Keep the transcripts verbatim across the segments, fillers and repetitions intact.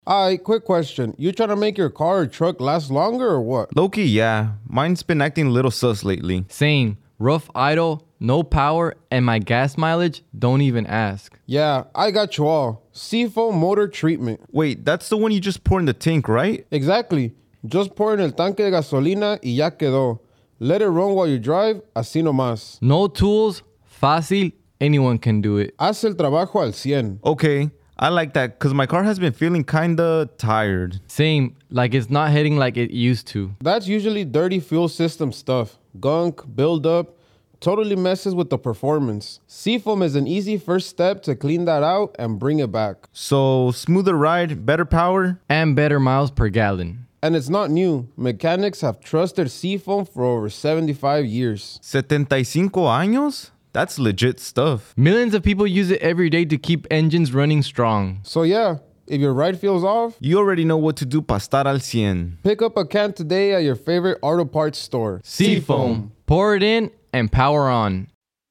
Alright, quick question. You trying to make your car or truck last longer or what? Low-key, yeah. Mine's been acting a little sus lately. Same. Rough idle, no power, and my gas mileage, don't even ask. Yeah, I got you all. Seafoam motor treatment. Wait, that's the one you just pour in the tank, right? Exactly. Just pour en el tanque de gasolina y ya quedó. Let it run while you drive, así nomás. No tools, fácil, anyone can do it. Haz el trabajo al cien. Okay, I like that because my car has been feeling kinda tired. Same, like it's not hitting like it used to. That's usually dirty fuel system stuff. Gunk, buildup, totally messes with the performance. Seafoam is an easy first step to clean that out and bring it back. So, smoother ride, better power? And better miles per gallon. And it's not new. Mechanics have trusted Seafoam for over seventy-five years. setenta y cinco años? That's legit stuff. Millions of people use it every day to keep engines running strong. So yeah, if your ride feels off, you already know what to do para estar al cien. Pick up a can today at your favorite auto parts store. Seafoam. Pour it in and power on.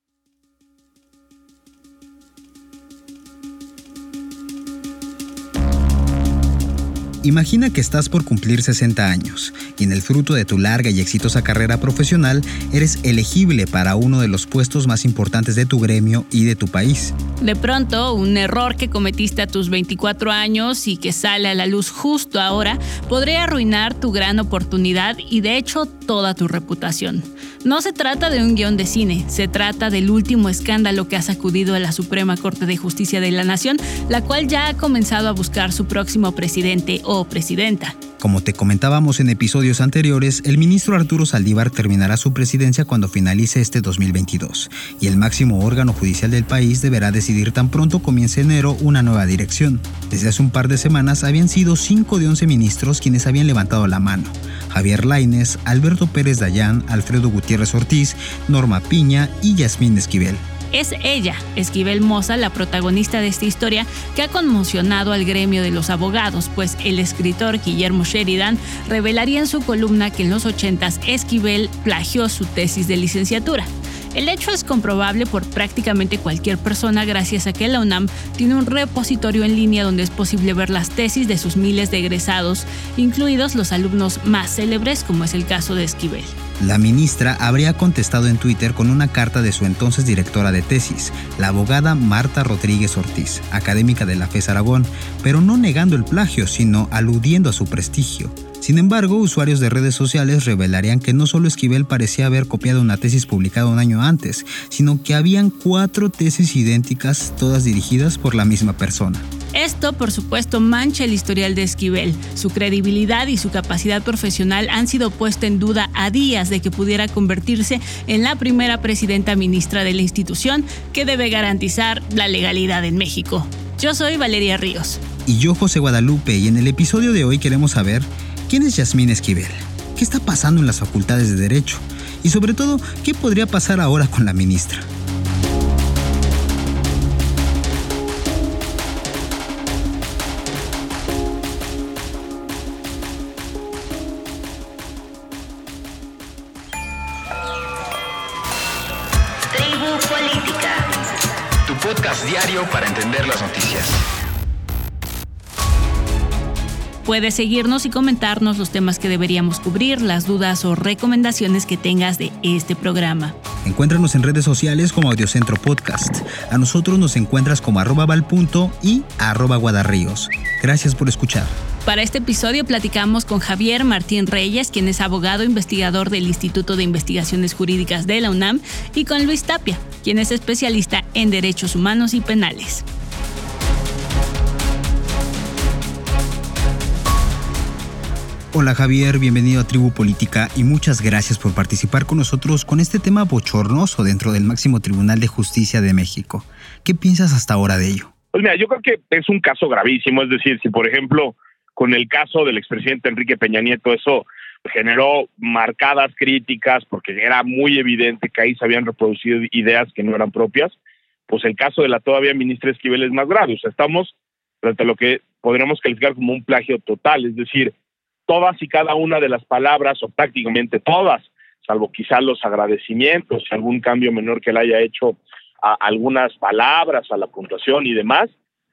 Imagina que estás por cumplir sesenta años y en el fruto de tu larga y exitosa carrera profesional eres elegible para uno de los puestos más importantes de tu gremio y de tu país. De pronto, un error que cometiste a tus veinticuatro años y que sale a la luz justo ahora podría arruinar tu gran oportunidad y de hecho toda tu reputación. No se trata de un guión de cine, se trata del último escándalo que ha sacudido a la Suprema Corte de Justicia de la Nación, la cual ya ha comenzado a buscar su próximo presidente o presidenta. Como te comentábamos en episodios anteriores, el ministro Arturo Saldívar terminará su presidencia cuando finalice este dos mil veintidós, y el máximo órgano judicial del país deberá decidir tan pronto comience enero una nueva dirección. Desde hace un par de semanas habían sido cinco de once ministros quienes habían levantado la mano. Javier Lainez, Alberto Pérez Dayán, Alfredo Gutiérrez Ortiz, Norma Piña y Yasmín Esquivel. Es ella, Esquivel Moza, la protagonista de esta historia que ha conmocionado al gremio de los abogados, pues el escritor Guillermo Sheridan revelaría en su columna que en los ochentas Esquivel plagió su tesis de licenciatura. El hecho es comprobable por prácticamente cualquier persona gracias a que la UNAM tiene un repositorio en línea donde es posible ver las tesis de sus miles de egresados, incluidos los alumnos más célebres, como es el caso de Esquivel. La ministra habría contestado en Twitter con una carta de su entonces directora de tesis, la abogada Marta Rodríguez Ortiz, académica de la FES Aragón, pero no negando el plagio, sino aludiendo a su prestigio. Sin embargo, usuarios de redes sociales revelarían que no solo Esquivel parecía haber copiado una tesis publicada un año antes, sino que habían cuatro tesis idénticas, todas dirigidas por la misma persona. Esto, por supuesto, mancha el historial de Esquivel. Su credibilidad y su capacidad profesional han sido puestas en duda a días de que pudiera convertirse en la primera presidenta ministra de la institución que debe garantizar la legalidad en México. Yo soy Valeria Ríos. Y yo, José Guadalupe, y en el episodio de hoy queremos saber ¿quién es Yasmín Esquivel? ¿Qué está pasando en las facultades de Derecho? Y sobre todo, ¿qué podría pasar ahora con la ministra? Tribu Política, tu podcast diario para entender las noticias. Puedes seguirnos y comentarnos los temas que deberíamos cubrir, las dudas o recomendaciones que tengas de este programa. Encuéntranos en redes sociales como Audiocentro Podcast. A nosotros nos encuentras como arroba valpunto y arroba guadarríos. Gracias por escuchar. Para este episodio platicamos con Javier Martín Reyes, quien es abogado investigador del Instituto de Investigaciones Jurídicas de la UNAM, y con Luis Tapia, quien es especialista en derechos humanos y penales. Hola Javier, bienvenido a Tribu Política y muchas gracias por participar con nosotros con este tema bochornoso dentro del máximo Tribunal de Justicia de México. ¿Qué piensas hasta ahora de ello? Pues mira, yo creo que es un caso gravísimo, es decir, si por ejemplo con el caso del expresidente Enrique Peña Nieto eso generó marcadas críticas porque era muy evidente que ahí se habían reproducido ideas que no eran propias, pues el caso de la todavía ministra Esquivel es más grave. O sea, estamos frente a lo que podríamos calificar como un plagio total, es decir, todas y cada una de las palabras, o prácticamente todas, salvo quizás los agradecimientos, algún cambio menor que le haya hecho a algunas palabras, a la puntuación y demás,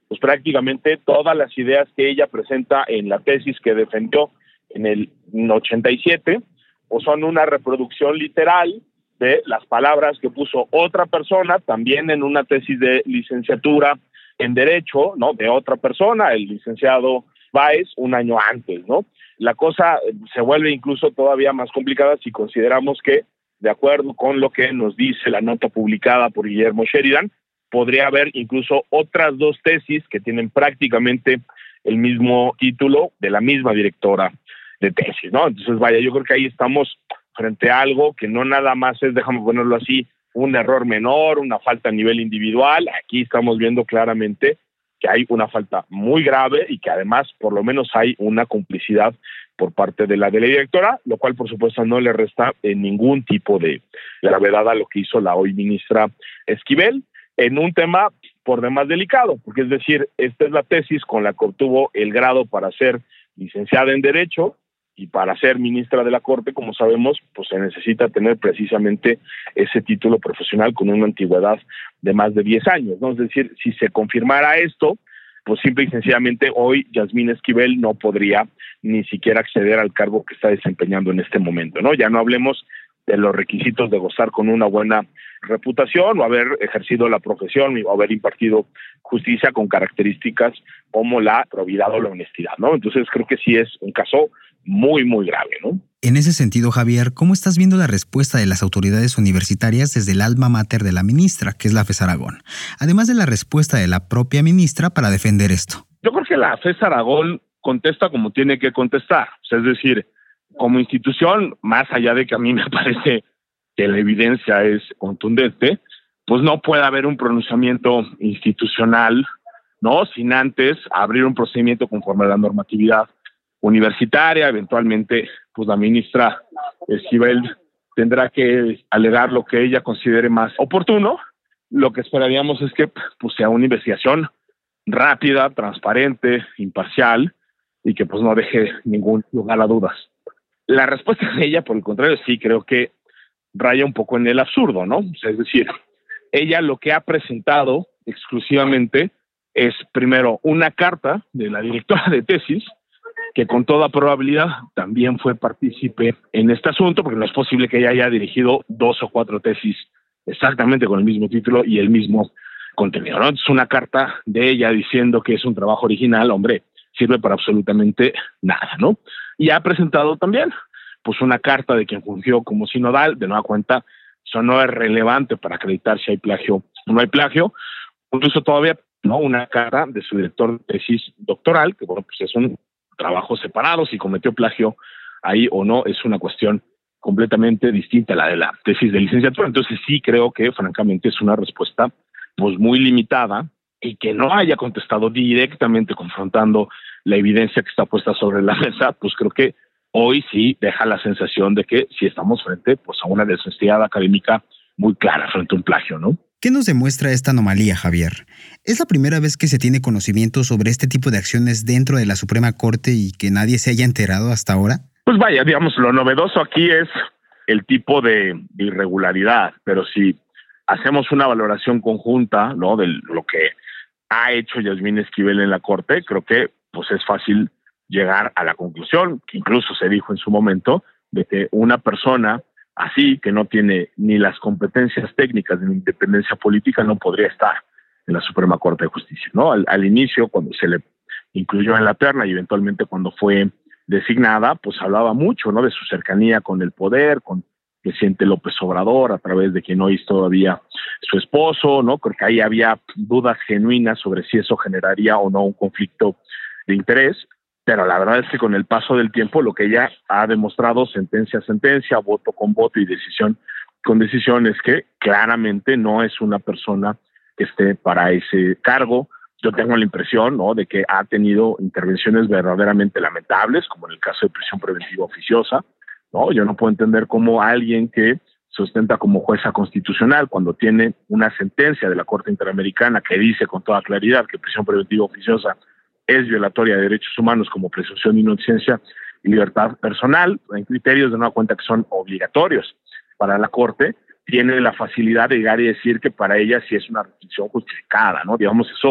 pues prácticamente todas las ideas que ella presenta en la tesis que defendió en el ochenta y siete, pues son una reproducción literal de las palabras que puso otra persona, también en una tesis de licenciatura en Derecho, ¿no? De otra persona, el licenciado Báez, un año antes, ¿no? La cosa se vuelve incluso todavía más complicada si consideramos que, de acuerdo con lo que nos dice la nota publicada por Guillermo Sheridan, podría haber incluso otras dos tesis que tienen prácticamente el mismo título de la misma directora de tesis, ¿no? Entonces, vaya, yo creo que ahí estamos frente a algo que no nada más es, déjame ponerlo así, un error menor, una falta a nivel individual. Aquí estamos viendo claramente que hay una falta muy grave y que además por lo menos hay una complicidad por parte de la de la directora, lo cual por supuesto no le resta en ningún tipo de gravedad a lo que hizo la hoy ministra Esquivel en un tema por demás delicado, porque es decir, esta es la tesis con la que obtuvo el grado para ser licenciada en Derecho, y para ser ministra de la Corte, como sabemos, pues se necesita tener precisamente ese título profesional con una antigüedad de más de diez años, ¿no? Es decir, si se confirmara esto, pues simple y sencillamente hoy Yasmín Esquivel no podría ni siquiera acceder al cargo que está desempeñando en este momento, ¿no? Ya no hablemos de los requisitos de gozar con una buena reputación o haber ejercido la profesión o haber impartido justicia con características como la probidad o la honestidad, ¿no? Entonces creo que sí es un caso muy, muy grave, ¿no? En ese sentido, Javier, ¿cómo estás viendo la respuesta de las autoridades universitarias desde el alma mater de la ministra, que es la FES Aragón? Además de la respuesta de la propia ministra para defender esto. Yo creo que la FES Aragón contesta como tiene que contestar. O sea, es decir, como institución, más allá de que a mí me parece que la evidencia es contundente, pues no puede haber un pronunciamiento institucional, ¿no? Sin antes abrir un procedimiento conforme a la normatividad universitaria. Eventualmente, pues la ministra Esquivel tendrá que alegar lo que ella considere más oportuno. Lo que esperaríamos es que pues sea una investigación rápida, transparente, imparcial y que pues no deje ningún lugar a dudas. La respuesta de ella, por el contrario, sí creo que raya un poco en el absurdo, ¿no? O sea, es decir, ella lo que ha presentado exclusivamente es, primero, una carta de la directora de tesis, que con toda probabilidad también fue partícipe en este asunto, porque no es posible que ella haya dirigido dos o cuatro tesis exactamente con el mismo título y el mismo contenido, ¿no? Es una carta de ella diciendo que es un trabajo original, hombre, sirve para absolutamente nada, ¿no? Y ha presentado también, pues, una carta de quien fungió como sinodal, de nueva cuenta, eso no es relevante para acreditar si hay plagio o no hay plagio, incluso todavía, ¿no? Una carta de su director de tesis doctoral, que bueno, pues es un trabajo separado, si cometió plagio ahí o no, es una cuestión completamente distinta a la de la tesis de licenciatura. Entonces sí creo que francamente es una respuesta pues muy limitada y que no haya contestado directamente confrontando la evidencia que está puesta sobre la mesa, pues creo que hoy sí deja la sensación de que sí estamos frente pues a una deshonestidad académica muy clara frente a un plagio, ¿no? ¿Qué nos demuestra esta anomalía, Javier? ¿Es la primera vez que se tiene conocimiento sobre este tipo de acciones dentro de la Suprema Corte y que nadie se haya enterado hasta ahora? Pues vaya, digamos, lo novedoso aquí es el tipo de irregularidad, pero si hacemos una valoración conjunta, ¿no?, de lo que ha hecho Yasmín Esquivel en la Corte, creo que pues es fácil llegar a la conclusión, que incluso se dijo en su momento, de que una persona así, que no tiene ni las competencias técnicas ni independencia política, no podría estar en la Suprema Corte de Justicia, ¿no? Al, al inicio, cuando se le incluyó en la terna y eventualmente cuando fue designada, pues hablaba mucho, ¿no?, de su cercanía con el poder, con el presidente López Obrador, a través de quien hoy es todavía su esposo, ¿no? Creo que ahí había dudas genuinas sobre si eso generaría o no un conflicto de interés. Pero la verdad es que con el paso del tiempo lo que ella ha demostrado sentencia a sentencia, voto con voto y decisión con decisión es que claramente no es una persona que esté para ese cargo. Yo tengo la impresión, ¿no?, de que ha tenido intervenciones verdaderamente lamentables, como en el caso de prisión preventiva oficiosa, ¿no? Yo no puedo entender cómo alguien que se ostenta como jueza constitucional, cuando tiene una sentencia de la Corte Interamericana que dice con toda claridad que prisión preventiva oficiosa es violatoria de derechos humanos como presunción de inocencia y libertad personal, en criterios de nueva cuenta que son obligatorios para la Corte, tiene la facilidad de llegar y decir que para ella sí es una restricción justificada, ¿no? Digamos, eso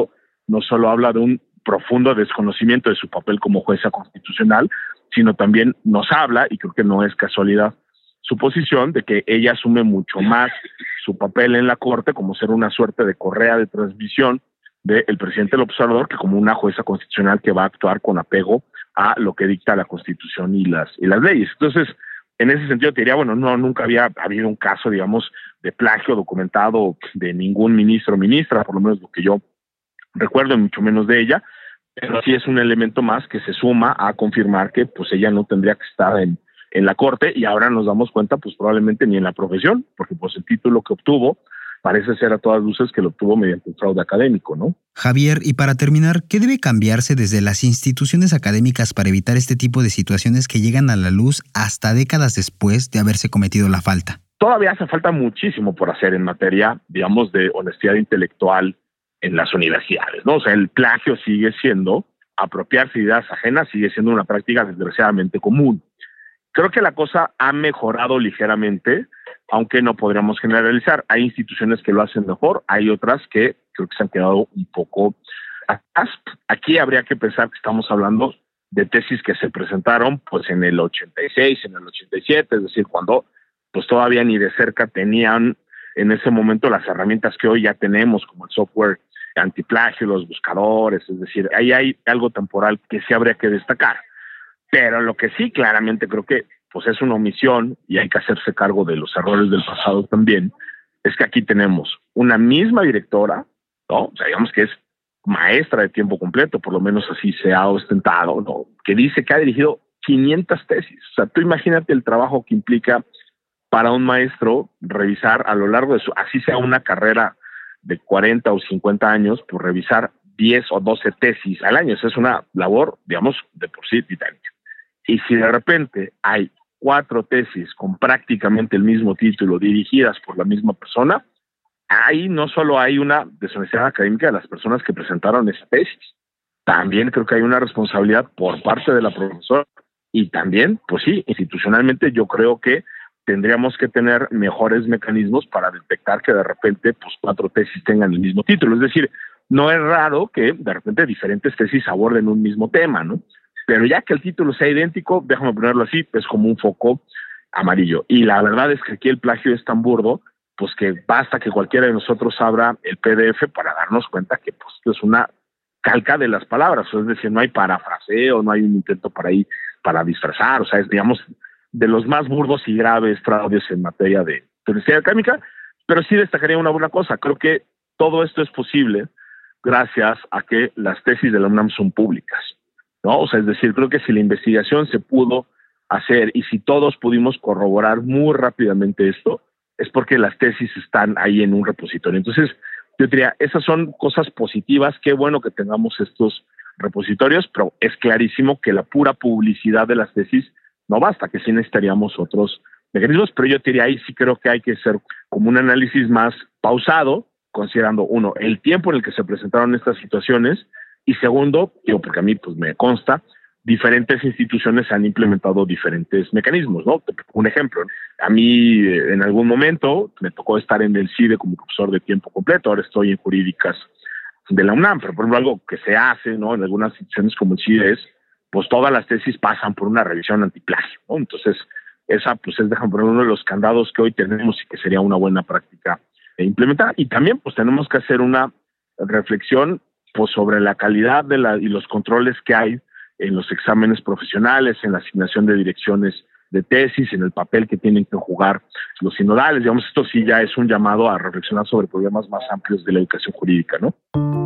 no solo habla de un profundo desconocimiento de su papel como jueza constitucional, sino también nos habla, y creo que no es casualidad su posición, de que ella asume mucho más su papel en la Corte como ser una suerte de correa de transmisión del presidente López Obrador que como una jueza constitucional que va a actuar con apego a lo que dicta la Constitución y las y las leyes. Entonces, en ese sentido te diría, bueno, no, nunca había habido un caso, digamos, de plagio documentado de ningún ministro o ministra, por lo menos lo que yo recuerdo, mucho menos de ella, pero sí es un elemento más que se suma a confirmar que pues ella no tendría que estar en, en la Corte, y ahora nos damos cuenta pues probablemente ni en la profesión, porque pues el título que obtuvo parece ser a todas luces que lo obtuvo mediante un fraude académico, ¿no? Javier, y para terminar, ¿qué debe cambiarse desde las instituciones académicas para evitar este tipo de situaciones que llegan a la luz hasta décadas después de haberse cometido la falta? Todavía hace falta muchísimo por hacer en materia, digamos, de honestidad intelectual en las universidades, ¿no? O sea, el plagio sigue siendo, apropiarse de ideas ajenas sigue siendo una práctica desgraciadamente común. Creo que la cosa ha mejorado ligeramente, aunque no podríamos generalizar. Hay instituciones que lo hacen mejor, hay otras que creo que se han quedado un poco atrás. Aquí habría que pensar que estamos hablando de tesis que se presentaron pues en el ochenta y seis, en el ochenta y siete, es decir, cuando pues todavía ni de cerca tenían en ese momento las herramientas que hoy ya tenemos, como el software antiplagio, los buscadores, es decir, ahí hay algo temporal que sí habría que destacar. Pero lo que sí claramente creo que pues es una omisión, y hay que hacerse cargo de los errores del pasado también, es que aquí tenemos una misma directora, ¿no? O sea, digamos que es maestra de tiempo completo, por lo menos así se ha ostentado, ¿no? Que dice que ha dirigido quinientas tesis. O sea, tú imagínate el trabajo que implica para un maestro revisar a lo largo de su, así sea una carrera de cuarenta o cincuenta años, pues revisar diez o doce tesis al año. Esa es una labor, digamos, de por sí titánica. Y si de repente hay cuatro tesis con prácticamente el mismo título dirigidas por la misma persona, ahí no solo hay una deshonestidad académica de las personas que presentaron esa tesis, también creo que hay una responsabilidad por parte de la profesora, y también, pues sí, institucionalmente yo creo que tendríamos que tener mejores mecanismos para detectar que de repente pues cuatro tesis tengan el mismo título. Es decir, no es raro que de repente diferentes tesis aborden un mismo tema, ¿no? Pero ya que el título sea idéntico, déjame ponerlo así, es como un foco amarillo. Y la verdad es que aquí el plagio es tan burdo, pues que basta que cualquiera de nosotros abra el P D F para darnos cuenta que pues es una calca de las palabras. Es decir, no hay parafraseo, no hay un intento para ahí para disfrazar. O sea, es, digamos, de los más burdos y graves fraudes en materia de honestidad académica. Pero sí destacaría una buena cosa. Creo que todo esto es posible gracias a que las tesis de la UNAM son públicas, ¿no? O sea, es decir, creo que si la investigación se pudo hacer y si todos pudimos corroborar muy rápidamente esto, es porque las tesis están ahí en un repositorio. Entonces, yo diría, esas son cosas positivas. Qué bueno que tengamos estos repositorios, pero es clarísimo que la pura publicidad de las tesis no basta, que sí necesitaríamos otros mecanismos, pero yo diría, ahí sí creo que hay que hacer como un análisis más pausado, considerando, uno, el tiempo en el que se presentaron estas situaciones, y segundo, yo porque a mí pues me consta, diferentes instituciones han implementado diferentes mecanismos, ¿no? Un ejemplo, a mí en algún momento me tocó estar en el CIDE como profesor de tiempo completo, ahora estoy en jurídicas de la UNAM, pero por ejemplo algo que se hace, ¿no? En algunas instituciones como el CIDE es, pues todas las tesis pasan por una revisión antiplagio, ¿no? Entonces, esa pues es, déjame poner, uno de los candados que hoy tenemos y que sería una buena práctica de implementar. Y también pues tenemos que hacer una reflexión pues sobre la calidad de la y los controles que hay en los exámenes profesionales, en la asignación de direcciones de tesis, en el papel que tienen que jugar los sinodales. Digamos, esto sí ya es un llamado a reflexionar sobre problemas más amplios de la educación jurídica, ¿no?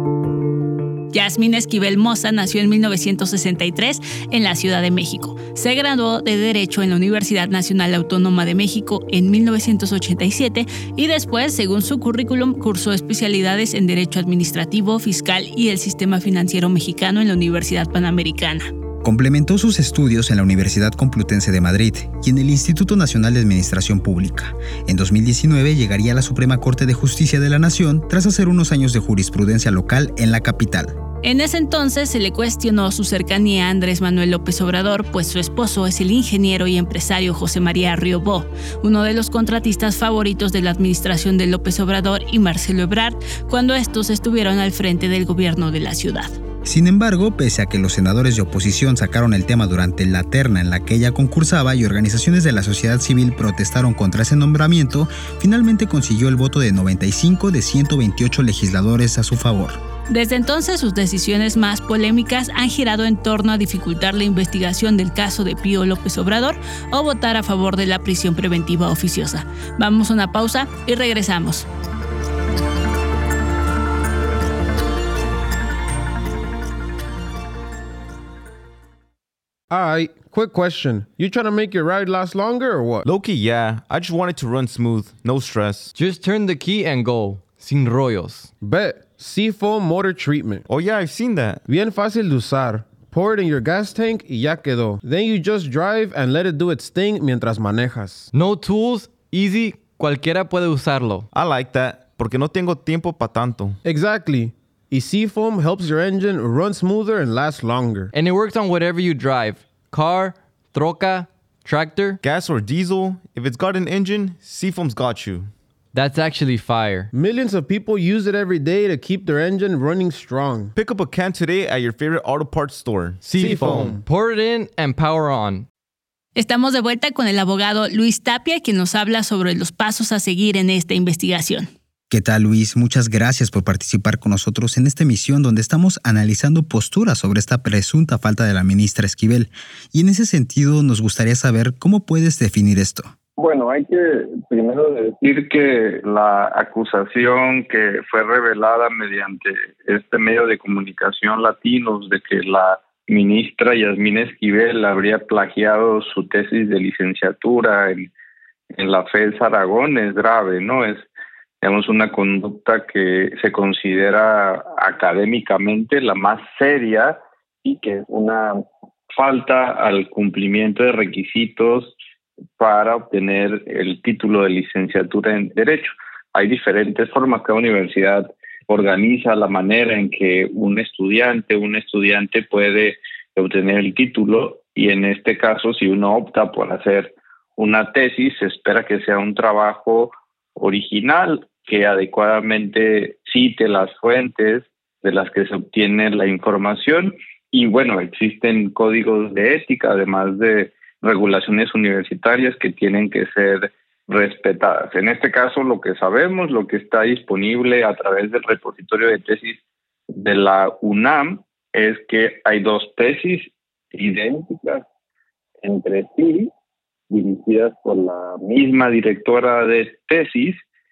Yasmín Esquivel Moza nació en mil novecientos sesenta y tres en la Ciudad de México. Se graduó de Derecho en la Universidad Nacional Autónoma de México en mil novecientos ochenta y siete y después, según su currículum, cursó especialidades en Derecho Administrativo, Fiscal y el Sistema Financiero Mexicano en la Universidad Panamericana. Complementó sus estudios en la Universidad Complutense de Madrid y en el Instituto Nacional de Administración Pública. En dos mil diecinueve llegaría a la Suprema Corte de Justicia de la Nación tras hacer unos años de jurisprudencia local en la capital. En ese entonces se le cuestionó su cercanía a Andrés Manuel López Obrador, pues su esposo es el ingeniero y empresario José María Riobó, uno de los contratistas favoritos de la administración de López Obrador y Marcelo Ebrard, cuando estos estuvieron al frente del gobierno de la ciudad. Sin embargo, pese a que los senadores de oposición sacaron el tema durante la terna en la que ella concursaba y organizaciones de la sociedad civil protestaron contra ese nombramiento, finalmente consiguió el voto de noventa y cinco de ciento veintiocho legisladores a su favor. Desde entonces, sus decisiones más polémicas han girado en torno a dificultar la investigación del caso de Pío López Obrador o votar a favor de la prisión preventiva oficiosa. Vamos a una pausa y regresamos. Alright, quick question. You trying to make your ride last longer or what? Low-key, yeah. I just want it to run smooth. No stress. Just turn the key and go. Sin rollos. Bet. Seafoam Motor Treatment. Oh, yeah, I've seen that. Bien fácil de usar. Pour it in your gas tank y ya quedó. Then you just drive and let it do its thing mientras manejas. No tools, easy, cualquiera puede usarlo. I like that, porque no tengo tiempo pa' tanto. Exactly. Y Seafoam helps your engine run smoother and last longer. And it works on whatever you drive. Car, troca, tractor. Gas or diesel, if it's got an engine, Seafoam's got you. That's actually fire. Millions of people use it every day to keep their engine running strong. Pick up a can today at your favorite auto parts store. Seafoam. Pour it in and power on. Estamos de vuelta con el abogado Luis Tapia, quien nos habla sobre los pasos a seguir en esta investigación. ¿Qué tal, Luis? Muchas gracias por participar con nosotros en esta emisión donde estamos analizando posturas sobre esta presunta falta de la ministra Esquivel. Y en ese sentido nos gustaría saber cómo puedes definir esto. Bueno, hay que primero decir que la acusación que fue revelada mediante este medio de comunicación latinos de que la ministra Yasmín Esquivel habría plagiado su tesis de licenciatura en, en la FES Aragón es grave, ¿no? Es, digamos, una conducta que se considera académicamente la más seria y que es una falta al cumplimiento de requisitos para obtener el título de licenciatura en Derecho. Hay diferentes formas, cada universidad organiza la manera en que un estudiante, un estudiante puede obtener el título y en este caso, si uno opta por hacer una tesis, se espera que sea un trabajo original que adecuadamente cite las fuentes de las que se obtiene la información y bueno, existen códigos de ética, además de regulaciones universitarias que tienen que ser respetadas. En este caso, lo que sabemos, lo que está disponible a través del repositorio de tesis de la UNAM es que hay dos tesis idénticas entre sí, dirigidas por la misma directora de tesis,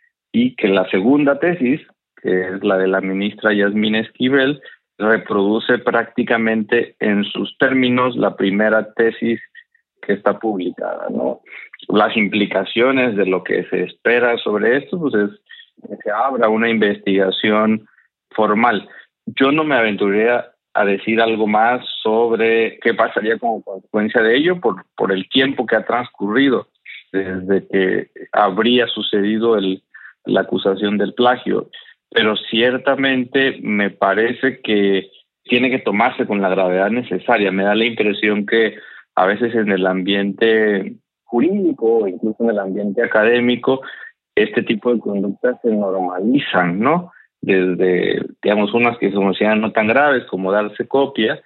y que la segunda tesis, que es la de la ministra Yasmín Esquivel, reproduce prácticamente en sus términos la primera tesis que está publicada, ¿no? Las implicaciones de lo que se espera sobre esto, pues es que se abra una investigación formal. Yo no me aventuraría a decir algo más sobre qué pasaría como consecuencia de ello por, por el tiempo que ha transcurrido desde que habría sucedido el, la acusación del plagio. Pero ciertamente me parece que tiene que tomarse con la gravedad necesaria. Me da la impresión que a veces en el ambiente jurídico o incluso en el ambiente académico, este tipo de conductas se normalizan, ¿no? Desde, digamos, unas que se consideran no tan graves como darse copia,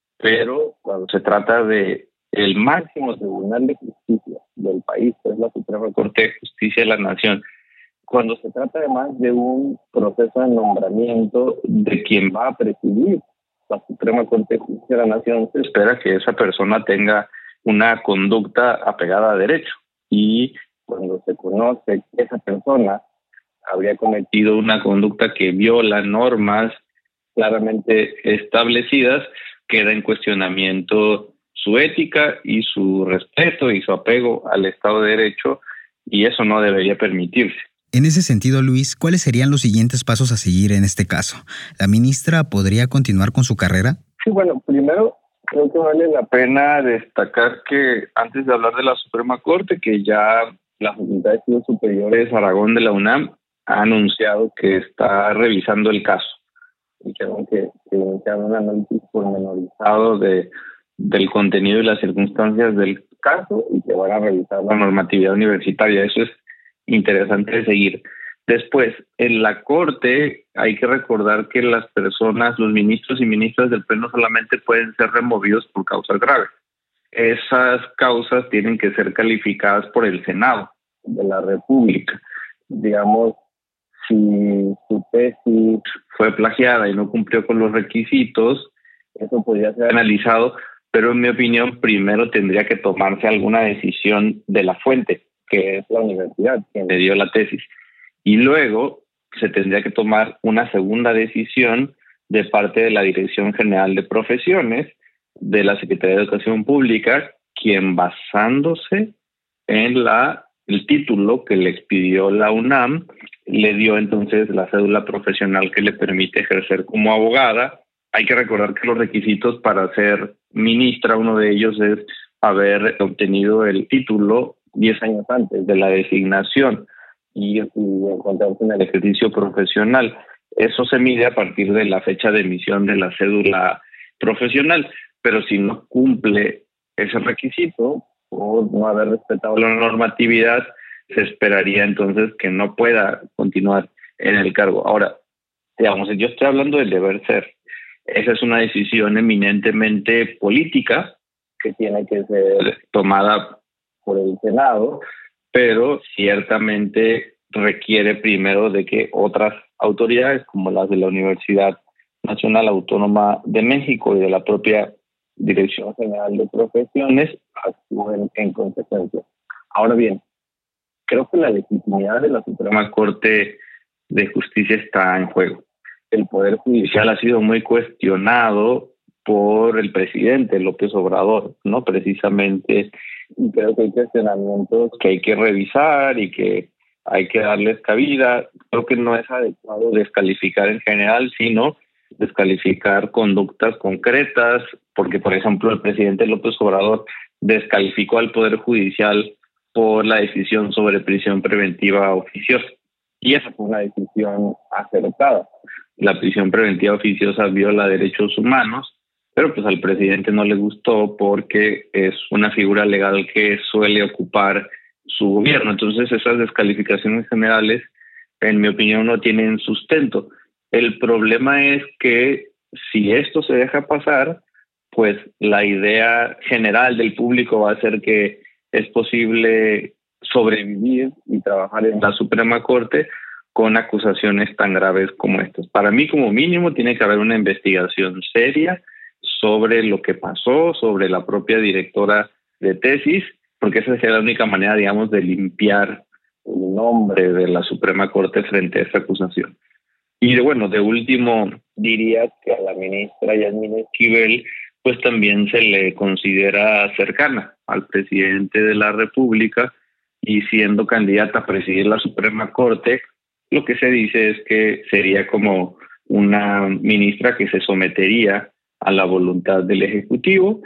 pero cuando se trata de el máximo tribunal de justicia del país, que es la Suprema Corte de Justicia de la Nación, cuando se trata además de un proceso de nombramiento de quien va a presidir la Suprema Corte de Justicia de la Nación, se espera que esa persona tenga una conducta apegada a derecho. Y cuando se conoce que esa persona habría cometido una conducta que viola normas claramente establecidas, queda en cuestionamiento su ética y su respeto y su apego al Estado de Derecho, y eso no debería permitirse. En ese sentido, Luis, ¿cuáles serían los siguientes pasos a seguir en este caso? ¿La ministra podría continuar con su carrera? Sí, bueno, primero creo que vale la pena destacar que antes de hablar de la Suprema Corte, que ya la Facultad de Estudios Superiores Aragón de la UNAM ha anunciado que está revisando el caso. dijeron que, que iniciaron un análisis pormenorizado de, del contenido y las circunstancias del caso y que van a revisar la normatividad universitaria. Eso es interesante de seguir. Después, en la Corte hay que recordar que las personas, los ministros y ministras del Pleno solamente pueden ser removidos por causas graves. Esas causas tienen que ser calificadas por el Senado de la República. Digamos, si su tesis fue plagiada y no cumplió con los requisitos, eso podría ser analizado, pero en mi opinión primero tendría que tomarse alguna decisión de la fuente, que es la universidad quien le dio la tesis, y luego se tendría que tomar una segunda decisión de parte de la Dirección General de Profesiones de la Secretaría de Educación Pública, quien basándose en la el título que le expidió la UNAM, le dio entonces la cédula profesional que le permite ejercer como abogada. Hay que recordar que los requisitos para ser ministra, uno de ellos es haber obtenido el título diez años antes de la designación y, y encontrarse en el ejercicio profesional. Eso se mide a partir de la fecha de emisión de la cédula profesional, pero si no cumple ese requisito por no haber respetado la normatividad, se esperaría entonces que no pueda continuar en el cargo. Ahora, digamos, yo estoy hablando del deber ser. Esa es una decisión eminentemente política que tiene que ser tomada por el Senado, pero ciertamente requiere primero de que otras autoridades, como las de la Universidad Nacional Autónoma de México y de la propia Dirección General de Profesiones, actúen en consecuencia. Ahora bien, creo que la legitimidad de la Suprema Corte de Justicia está en juego. El Poder Judicial ha sido muy cuestionado por el presidente López Obrador, ¿no? Precisamente, y creo que hay cuestionamientos que hay que revisar y que hay que darles cabida. Creo que no es adecuado descalificar en general, sino descalificar conductas concretas, porque, por ejemplo, el presidente López Obrador descalificó al Poder Judicial por la decisión sobre prisión preventiva oficiosa. Y esa fue una decisión acertada. La prisión preventiva oficiosa viola derechos humanos, pero pues al presidente no le gustó porque es una figura legal que suele ocupar su gobierno. Entonces esas descalificaciones generales, en mi opinión, no tienen sustento. El problema es que si esto se deja pasar, pues la idea general del público va a ser que es posible sobrevivir y trabajar en la Suprema Corte con acusaciones tan graves como estas. Para mí, como mínimo, tiene que haber una investigación seria sobre lo que pasó, sobre la propia directora de tesis, porque esa sería la única manera, digamos, de limpiar el nombre de la Suprema Corte frente a esta acusación. Y de, bueno, de último, diría que a la ministra Yasmín Esquivel pues también se le considera cercana al presidente de la República, y siendo candidata a presidir la Suprema Corte, lo que se dice es que sería como una ministra que se sometería a la voluntad del Ejecutivo,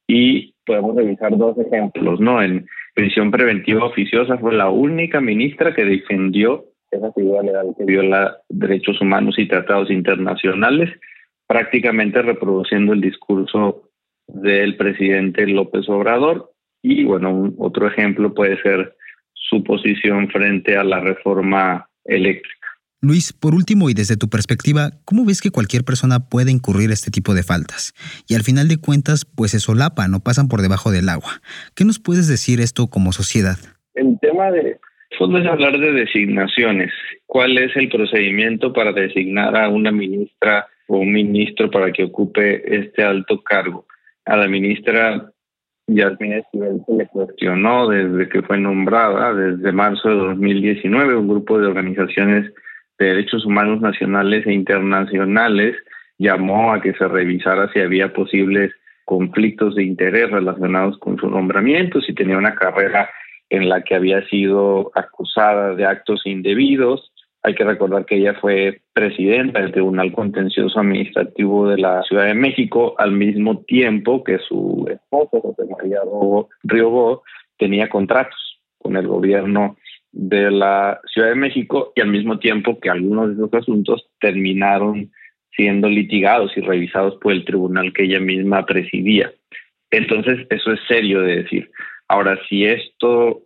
y podemos revisar dos ejemplos, ¿no? En prisión preventiva oficiosa fue la única ministra que defendió esa figura legal que viola derechos humanos y tratados internacionales, prácticamente reproduciendo el discurso del presidente López Obrador. Y bueno, un, otro ejemplo puede ser su posición frente a la reforma eléctrica. Luis, por último y desde tu perspectiva, ¿cómo ves que cualquier persona puede incurrir este tipo de faltas? Y al final de cuentas, pues se solapan o pasan por debajo del agua. ¿Qué nos puedes decir esto como sociedad? El tema de fondo es hablar de designaciones. ¿Cuál es el procedimiento para designar a una ministra o un ministro para que ocupe este alto cargo? A la ministra Yasmín Esquivel se le cuestionó desde que fue nombrada, desde marzo de dos mil diecinueve, un grupo de organizaciones de derechos humanos nacionales e internacionales llamó a que se revisara si había posibles conflictos de interés relacionados con su nombramiento, si tenía una carrera en la que había sido acusada de actos indebidos. Hay que recordar que ella fue presidenta del Tribunal Contencioso Administrativo de la Ciudad de México, al mismo tiempo que su esposo, José María Riobó, tenía contratos con el gobierno de la Ciudad de México, y al mismo tiempo que algunos de esos asuntos terminaron siendo litigados y revisados por el tribunal que ella misma presidía. Entonces, eso es serio de decir. Ahora, si esto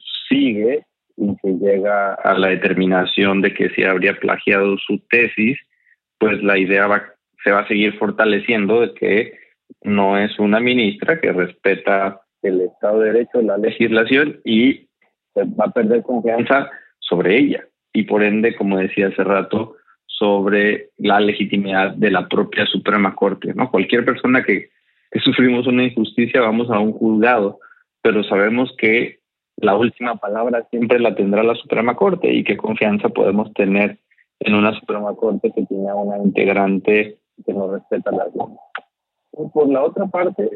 sigue y se llega a la determinación de que se habría plagiado su tesis, pues la idea va, se va a seguir fortaleciendo de que no es una ministra que respeta el Estado de Derecho, la legislación, y se va a perder confianza sobre ella y por ende, como decía hace rato, sobre la legitimidad de la propia Suprema Corte, ¿no? Cualquier persona que, que sufrimos una injusticia vamos a un juzgado, pero sabemos que la última palabra siempre la tendrá la Suprema Corte y qué confianza podemos tener en una Suprema Corte que tiene una integrante que no respeta las leyes. Por la otra parte,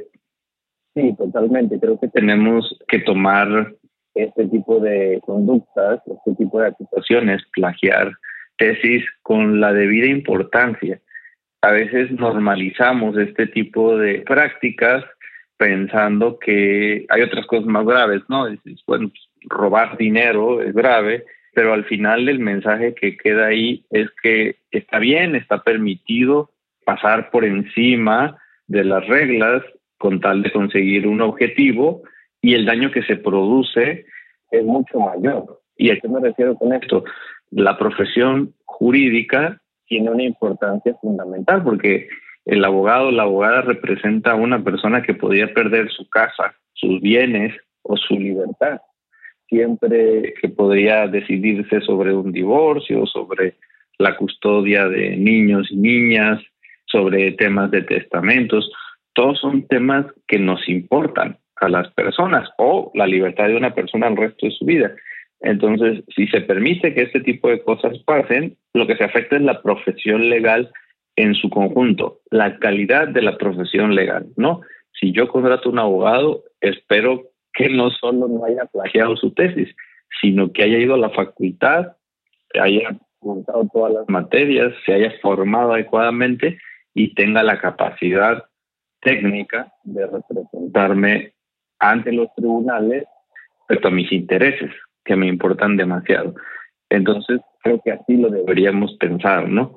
sí, totalmente. Creo que tenemos que tomar este tipo de conductas, este tipo de acusaciones, plagiar tesis con la debida importancia. A veces normalizamos este tipo de prácticas pensando que hay otras cosas más graves, ¿no? Es, es, bueno, robar dinero es grave, pero al final el mensaje que queda ahí es que está bien, está permitido pasar por encima de las reglas con tal de conseguir un objetivo y el daño que se produce es mucho mayor. ¿Y a qué me refiero con esto? La profesión jurídica tiene una importancia fundamental porque el abogado o la abogada representa a una persona que podría perder su casa, sus bienes o su libertad. Siempre que podría decidirse sobre un divorcio, sobre la custodia de niños y niñas, sobre temas de testamentos. Todos son temas que nos importan a las personas o la libertad de una persona el resto de su vida. Entonces, si se permite que este tipo de cosas pasen, lo que se afecta es la profesión legal en su conjunto, la calidad de la profesión legal, ¿no? Si yo contrato un abogado, espero que no solo no haya plagiado su tesis, sino que haya ido a la facultad, haya cursado todas las materias, se haya formado adecuadamente y tenga la capacidad técnica de representarme ante los tribunales respecto a mis intereses, que me importan demasiado. Entonces, creo que así lo deberíamos pensar, ¿no?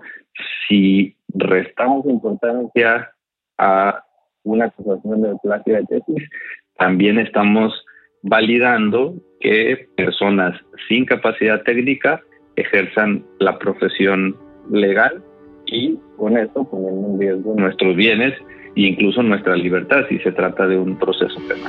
Si restamos importancia a una acusación de plagio de tesis, también estamos validando que personas sin capacidad técnica ejerzan la profesión legal y con esto poniendo en riesgo nuestros bienes e incluso nuestra libertad si se trata de un proceso penal.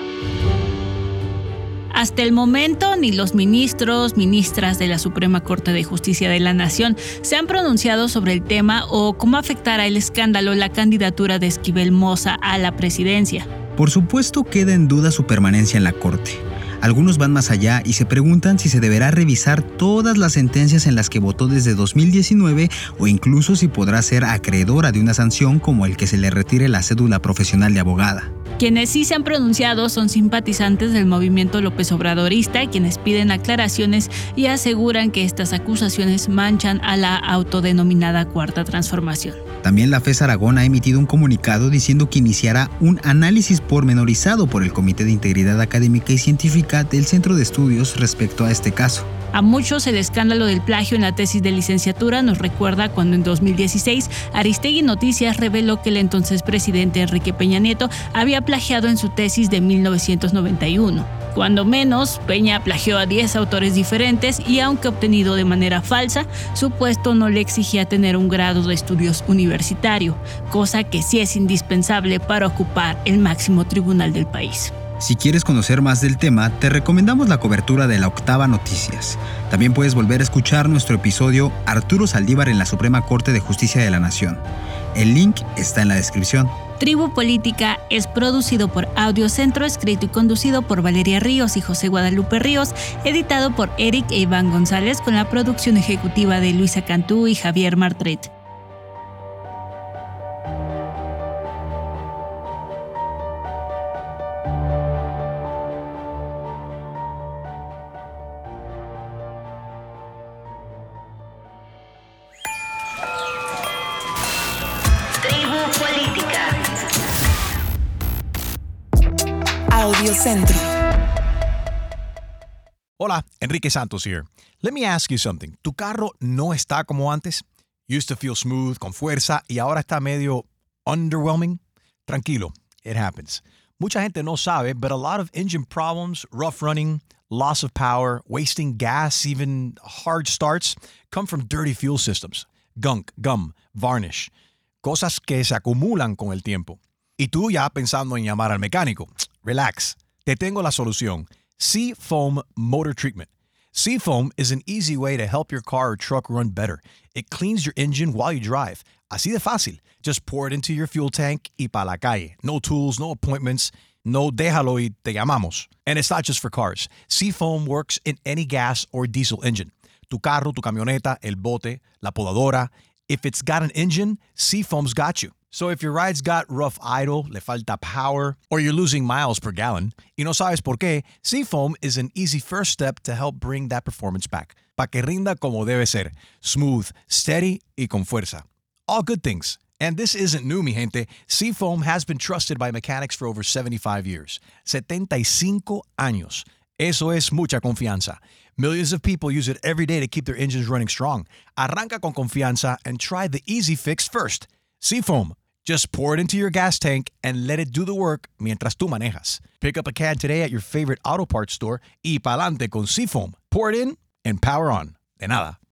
Hasta el momento, ni los ministros, ministras de la Suprema Corte de Justicia de la Nación se han pronunciado sobre el tema o cómo afectará el escándalo la candidatura de Esquivel Moza a la presidencia. Por supuesto, queda en duda su permanencia en la Corte. Algunos van más allá y se preguntan si se deberá revisar todas las sentencias en las que votó desde dos mil diecinueve o incluso si podrá ser acreedora de una sanción como el que se le retire la cédula profesional de abogada. Quienes sí se han pronunciado son simpatizantes del movimiento López Obradorista, quienes piden aclaraciones y aseguran que estas acusaciones manchan a la autodenominada Cuarta Transformación. También la FES Aragón ha emitido un comunicado diciendo que iniciará un análisis pormenorizado por el Comité de Integridad Académica y Científica del Centro de Estudios respecto a este caso. A muchos el escándalo del plagio en la tesis de licenciatura nos recuerda cuando en dos mil dieciséis Aristegui Noticias reveló que el entonces presidente Enrique Peña Nieto había plagiado en su tesis de mil novecientos noventa y uno. Cuando menos, Peña plagió a diez autores diferentes y aunque obtenido de manera falsa, su puesto no le exigía tener un grado de estudios universitario, cosa que sí es indispensable para ocupar el máximo tribunal del país. Si quieres conocer más del tema, te recomendamos la cobertura de La Octava Noticias. También puedes volver a escuchar nuestro episodio Arturo Saldívar en la Suprema Corte de Justicia de la Nación. El link está en la descripción. Tribu Política es producido por Audiocentro, escrito y conducido por Valeria Ríos y José Guadalupe Ríos, editado por Eric e Iván González con la producción ejecutiva de Luisa Cantú y Javier Martret. Audiocentro. Hola, Enrique Santos here. Let me ask you something. ¿Tu carro no está como antes? Used to feel smooth, con fuerza, y ahora está medio underwhelming? Tranquilo, it happens. Mucha gente no sabe, but a lot of engine problems, rough running, loss of power, wasting gas, even hard starts, come from dirty fuel systems. Gunk, gum, varnish. Cosas que se acumulan con el tiempo. Y tú ya pensando en llamar al mecánico. Relax. Te tengo la solución. Seafoam Motor Treatment. Seafoam is an easy way to help your car or truck run better. It cleans your engine while you drive. Así de fácil. Just pour it into your fuel tank y pa' la calle. No tools, no appointments. No déjalo y te llamamos. And it's not just for cars. Seafoam works in any gas or diesel engine. Tu carro, tu camioneta, el bote, la podadora. If it's got an engine, Seafoam's got you. So if your ride's got rough idle, le falta power, or you're losing miles per gallon, y no sabes por qué, Seafoam is an easy first step to help bring that performance back. Pa' que rinda como debe ser. Smooth, steady, y con fuerza. All good things. And this isn't new, mi gente. Seafoam has been trusted by mechanics for over seventy-five years. setenta y cinco años. Eso es mucha confianza. Millions of people use it every day to keep their engines running strong. Arranca con confianza and try the easy fix first. Seafoam. Just pour it into your gas tank and let it do the work mientras tú manejas. Pick up a can today at your favorite auto parts store y pa'lante con Seafoam. Pour it in and power on. De nada.